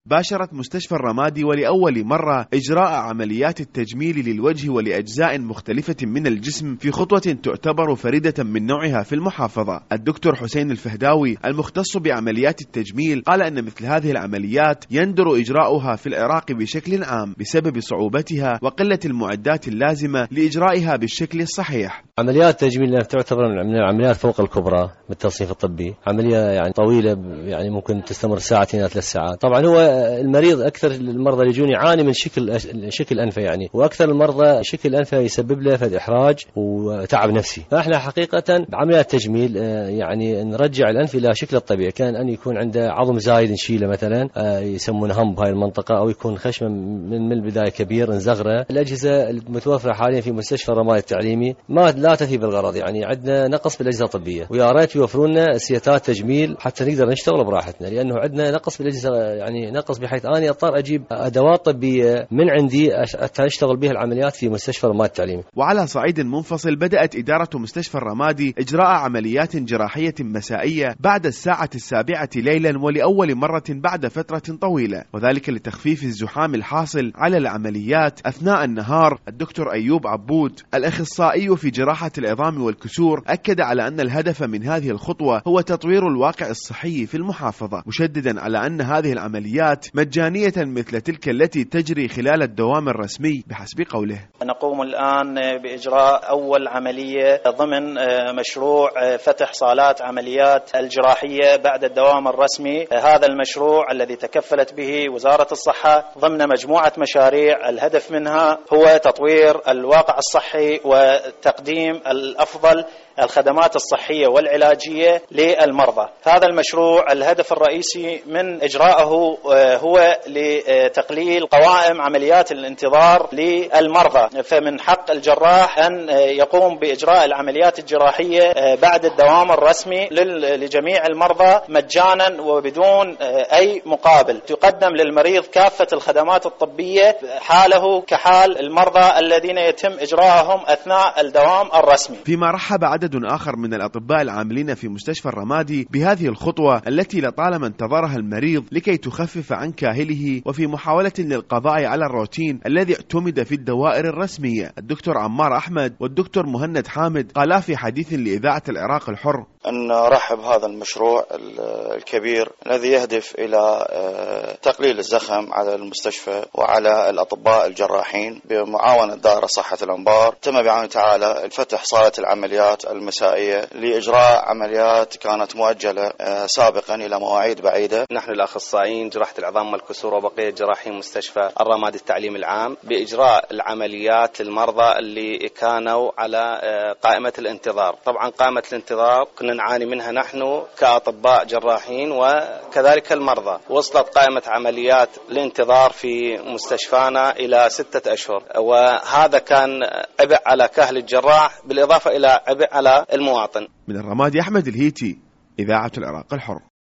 باشرت مستشفى الرمادي ولأول مرة إجراء عمليات التجميل للوجه ولأجزاء مختلفة من الجسم في خطوة تعتبر فريدة من نوعها في المحافظة. الدكتور حسين الفهداوي المختص بعمليات التجميل قال أن مثل هذه العمليات يندر إجراؤها في العراق بشكل عام بسبب صعوبتها وقلة المعدات اللازمة لإجرائها بالشكل الصحيح. عمليات التجميل تعتبر من العمليات فوق الكبرى بالتصنيف الطبي، عملية يعني طويلة، يعني ممكن تستمر ساعتين إلى 3 ساعات. طبعا هو المريض أكثر المرضى اللي يجون يعاني من شكل أنفه، يعني وأكثر المرضى شكل أنفه يسبب له فد إحراج وتعب نفسي. فإحنا حقيقة بعمليات التجميل يعني نرجع الأنف إلى شكله الطبيعي. كان أن يكون عنده عظم زايد نشيله مثلا، يسمونه همب هاي المنطقة، أو يكون خشمه من البداية كبير نزغره. الأجهزة المتوفرة حاليا في مستشفى الرمادي التعليمي لا تفي بالغرض، يعني عندنا نقص بالأجهزة الطبية، ويا ريت يوفروا لنا سياسات تجميل حتى نقدر نشتغل براحتنا، لأنه عندنا نقص بالأجهزة، يعني نقص بحيث أنا أضطر أجيب أدوات طبية من عندي أشتغل بها العمليات في مستشفى الرمادي التعليمي. وعلى صعيد منفصل بدأت إدارة مستشفى الرمادي إجراء عمليات جراحية مسائية بعد الساعة 7 ليلا ولأول مرة بعد فترة طويلة، وذلك لتخفيف الزحام الحاصل على العمليات أثناء النهار. الدكتور أيوب عبود الأخصائي في جراحة العظام والكسور أكد على أن الهدف من هذه الخطوة هو تطوير الواقع الصحي في المحافظة، مشددا على أن هذه العمليات مجانية مثل تلك التي تجري خلال الدوام الرسمي بحسب قوله. نقوم الآن بإجراء أول عملية ضمن مشروع فتح صالات عمليات الجراحية بعد الدوام الرسمي. هذا المشروع الذي تكفلت به وزارة الصحة ضمن مجموعة مشاريع، الهدف منها هو تطوير الواقع الصحي وتقديم الأفضل الخدمات الصحية والعلاجية للمرضى. هذا المشروع الهدف الرئيسي من إجراءه هو لتقليل قوائم عمليات الانتظار للمرضى، فمن حق الجراح أن يقوم بإجراء العمليات الجراحية بعد الدوام الرسمي لجميع المرضى مجانا وبدون أي مقابل. تقدم للمريض كافة الخدمات الطبية حاله كحال المرضى الذين يتم إجراءهم أثناء الدوام الرسمي. فيما رحب عدد آخر من الأطباء العاملين في مستشفى الرمادي بهذه الخطوة التي لطالما انتظرها المريض لكي تخفف عن كاهله وفي محاولة للقضاء على الروتين الذي اعتمد في الدوائر الرسمية. الدكتور عمار أحمد والدكتور مهند حامد قالا في حديث لإذاعة العراق الحر أن رحب هذا المشروع الكبير الذي يهدف إلى تقليل الزخم على المستشفى وعلى الأطباء الجراحين بمعاونة دائرة صحة الأنبار. تم بعون تعالى فتح صالة العمليات المسائية لإجراء عمليات كانت مؤجلة سابقا إلى مواعيد بعيدة. نحن الأخصائيين جراحة العظام والكسور وبقية جراحين مستشفى الرمادي التعليمي العام بإجراء العمليات للمرضى اللي كانوا على قائمة الانتظار. طبعا قائمة الانتظار كنا نعاني منها نحن كأطباء جراحين وكذلك المرضى. وصلت قائمة عمليات الانتظار في مستشفانا إلى 6 أشهر، وهذا كان عبء على كاهل الجراح بالإضافة إلى عبء على المواطن. من الرمادي أحمد الهيتي، إذاعة العراق الحر.